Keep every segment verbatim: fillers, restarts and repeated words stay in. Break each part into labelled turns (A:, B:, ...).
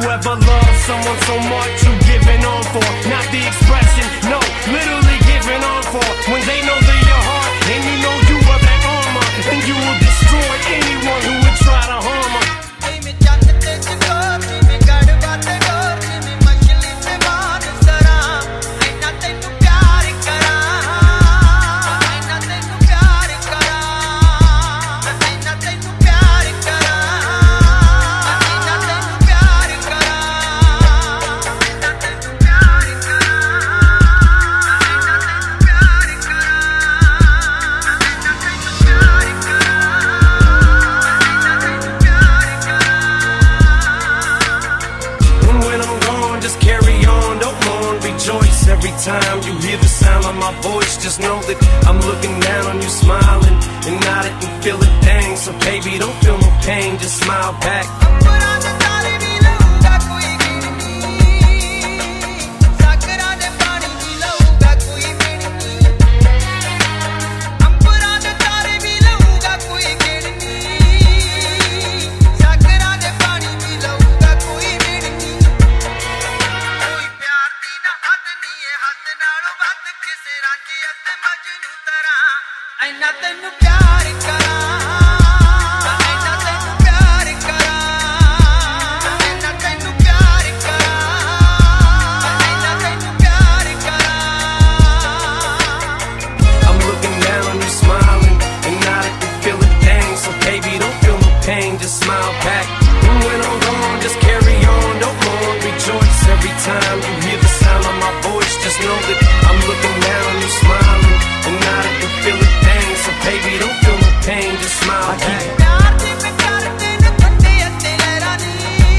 A: ever loved someone so much you giving on for? Not the expression, no, literally giving on for. When they know they're your heart, and you know you are that armor, and you will destroy anyone who would try to harm her. Every time you hear the sound of my voice, just know that I'm looking down on you, smiling, and I didn't feel a thing. So baby, don't feel no pain, just smile back.
B: ऐना तैनू प्यार करा, ऐना तैनू प्यार करा, ऐना तैनू प्यार करा, ऐना तैनू प्यार करा.
A: I'm looking down on you, smiling, and I didn't feel a thing. So baby, don't feel no pain, just smile back. And when I'm gone, just carry on, don't mourn, rejoice. Every time you hear the sound of my voice, just know that I'm looking down on you, smiling, and I didn't feel a thing. So baby, don't feel no pain, just smile back.
B: प्यार दी मैं करते न ठंडे अते लहरा नी,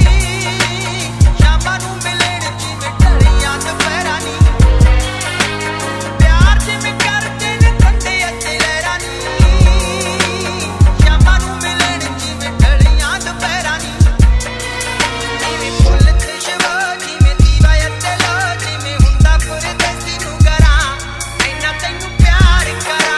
B: शामां नू मिलण जिवें ढलियां दुपहरां नी. प्यार दी मैं करते न ठंडे अते लहरा नी, शामां नू मिलण जिवें ढलियां दुपहरां नी. जिवें फुੱਲ खुशबू जिवें दीवा अते लो, जिवें हुंदा परदेसी नू घरां. ऐना तैनू प्यार करा,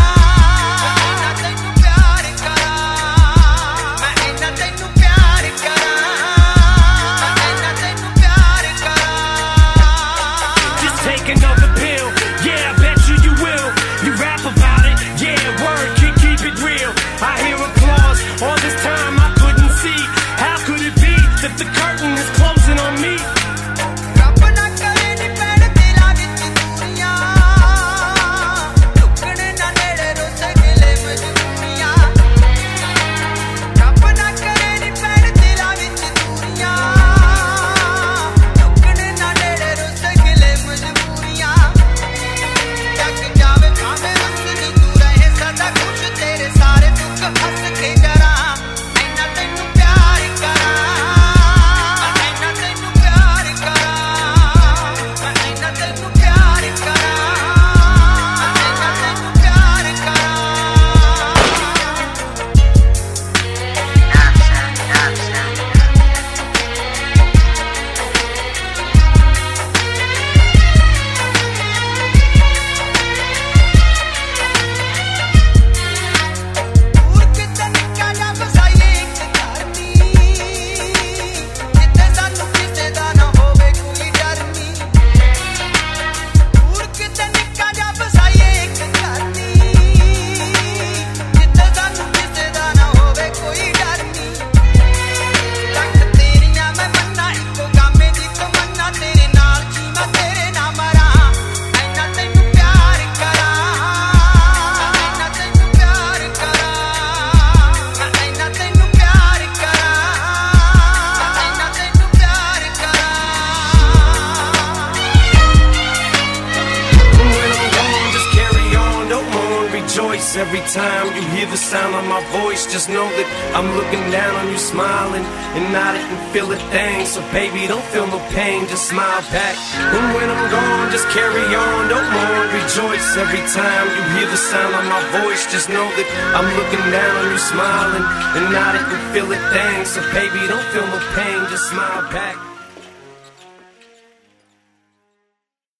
A: another pill, yeah, I bet you you will. You rap about it, yeah, word, keep, keep it real. I hear applause, all this time I couldn't see. How could it be that the curtain is closing on me?
B: रब ना करे नी पैण दिलां विच दूरियां, लुकण ना नेड़े रोस गिले मजबूरियां. रब ना करे नी पैण दिलां विच दूरियां, लुकण ना नेड़े रोस गिले मजबूरियां. जग जावे भावें रुसनी तू रहे सदा खुश, तेरे सारे दुख हंस के जरा. ऐना तैनू प्यार करा, ऐना तैनू प्यार करा, ऐना तैनू प्यार करा, ऐना तैनू प्यार करा. दूर किते निक्का जा बसाईए इक घर नी, जिथे सानू किसे दा ना होवे कोई डर नी. दूर किते निक्का जा बसाईए इक घर नी, जिथे सानू किसे दा ना होवे कोई डर नी. लख तेरियां मैं मन्ना, इको गामे दी तमन्ना, तेरे नाल जीवां तेरे नाल मरां. ऐना तैनू प्यार करा, ऐना तैनू प्यार करा, ऐना तैनू प्यार करा, ऐना तैनू प्यार करा.
A: And when I'm gone, just carry on, don't mourn, rejoice. Every time you hear the sound of my voice, just know that I'm looking down on you, smiling, and I didn't feel a thing. So baby, don't feel no pain, just smile back. And when I'm gone, just carry on, don't mourn, rejoice. Every time you hear the sound of my voice, just know that I'm looking down on you, smiling, and I didn't feel a thing. So baby, don't feel no pain, just smile back.